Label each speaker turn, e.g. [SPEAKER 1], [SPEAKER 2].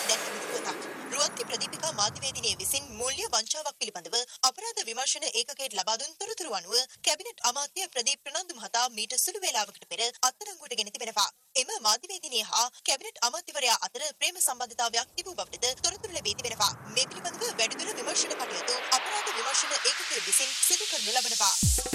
[SPEAKER 1] දැනුම් පුවතක්. රුවන්ති ප්‍රදීපිකා මාධ්‍යවේදිනිය විසින් මූල්‍ය වංචාවක් පිළිබඳව අපරාධ විමර්ශන ඒකකයට ලබා දුන් තොරතුරු අනුව කැබිනට් අමාත්‍ය ප්‍රදීප් ප්‍රනාන්දු මහතා මීට සුළු වේලාවකට පෙර අත්අඩංගුවට ගෙන තිබෙනවා. එම මාධ්‍යවේදිනිය හා කැබිනට් අමාත්‍යවරයා අතර ප්‍රේම සම්බන්ධතාවයක් තිබූ බවටද තොරතුරු ලැබී තිබෙනවා. මේ පිළිබඳව වැඩිදුර විමර්ශන කටයුතු අපරාධ විමර්ශන ඒකකය විසින් සිදු කරනු ලබනවා.